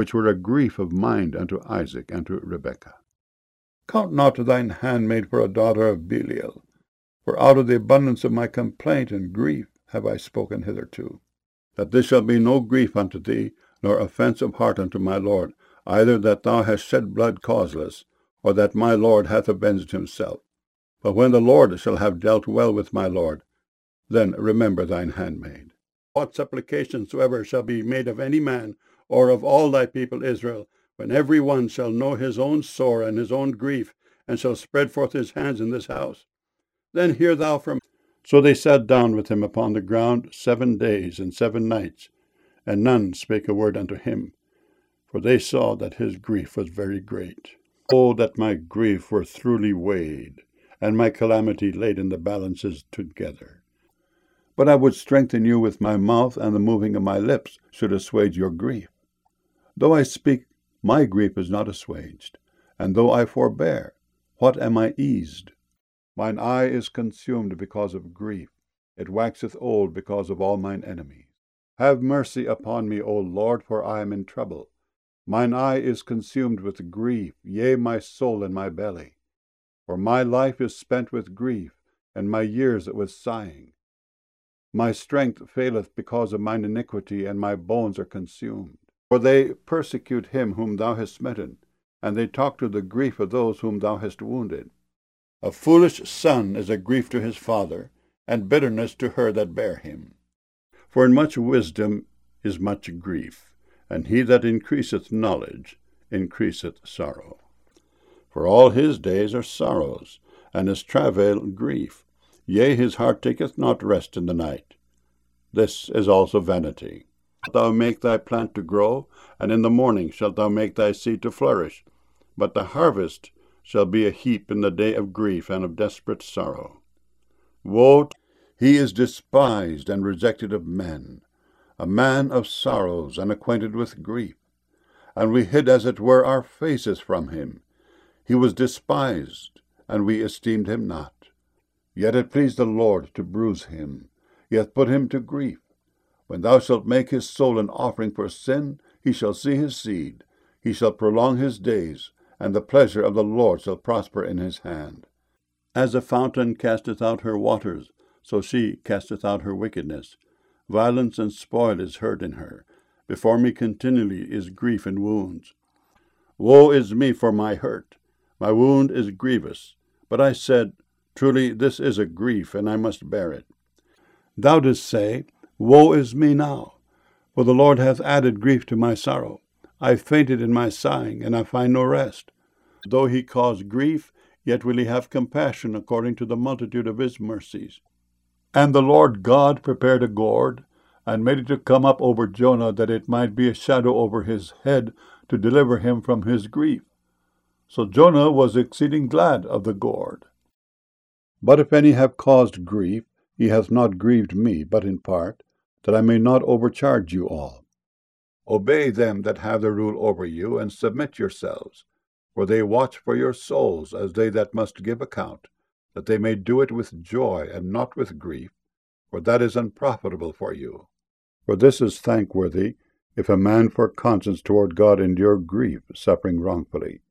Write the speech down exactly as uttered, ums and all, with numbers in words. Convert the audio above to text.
which were a grief of mind unto Isaac and to Rebekah. Count not thine handmaid for a daughter of Belial, for out of the abundance of my complaint and grief have I spoken hitherto, that this shall be no grief unto thee, nor offence of heart unto my lord, either that thou hast shed blood causeless, or that my lord hath avenged himself. But when the Lord shall have dealt well with my lord, then remember thine handmaid. What supplication soever shall be made of any man, or of all thy people Israel, when every one shall know his own sore and his own grief, and shall spread forth his hands in this house, then hear thou from. So they sat down with him upon the ground seven days and seven nights, and none spake a word unto him, for they saw that his grief was very great. Oh, that my grief were truly weighed, and my calamity laid in the balances together. But I would strengthen you with my mouth, and the moving of my lips should assuage your grief. Though I speak, my grief is not assuaged, and though I forbear, what am I eased? Mine eye is consumed because of grief, it waxeth old because of all mine enemies. Have mercy upon me, O Lord, for I am in trouble. Mine eye is consumed with grief, yea, my soul in my belly. For my life is spent with grief, and my years with sighing. My strength faileth because of mine iniquity, and my bones are consumed. For they persecute him whom thou hast smitten, and they talk to the grief of those whom thou hast wounded. A foolish son is a grief to his father, and bitterness to her that bare him. For in much wisdom is much grief, and he that increaseth knowledge increaseth sorrow. For all his days are sorrows, and his travail grief. Yea, his heart taketh not rest in the night. This is also vanity. Shalt thou make thy plant to grow, and in the morning shalt thou make thy seed to flourish. But the harvest shall be a heap in the day of grief and of desperate sorrow. Woe! He is despised and rejected of men, a man of sorrows and acquainted with grief. And we hid as it were our faces from him. He was despised, and we esteemed him not. Yet it pleased the Lord to bruise him, he hath put him to grief. When thou shalt make his soul an offering for sin, he shall see his seed, he shall prolong his days, and the pleasure of the Lord shall prosper in his hand. As a fountain casteth out her waters, so she casteth out her wickedness. Violence and spoil is heard in her. Before me continually is grief and wounds. Woe is me for my hurt! My wound is grievous. But I said, truly this is a grief, and I must bear it. Thou didst say, woe is me now! For the Lord hath added grief to my sorrow. I fainted in my sighing, and I find no rest. Though he cause grief, yet will he have compassion according to the multitude of his mercies. And the Lord God prepared a gourd, and made it to come up over Jonah, that it might be a shadow over his head, to deliver him from his grief. So Jonah was exceeding glad of the gourd. But if any have caused grief, he hath not grieved me, but in part, that I may not overcharge you all. Obey them that have the rule over you, and submit yourselves, for they watch for your souls as they that must give account, that they may do it with joy and not with grief, for that is unprofitable for you. For this is thankworthy, if a man for conscience toward God endure grief, suffering wrongfully.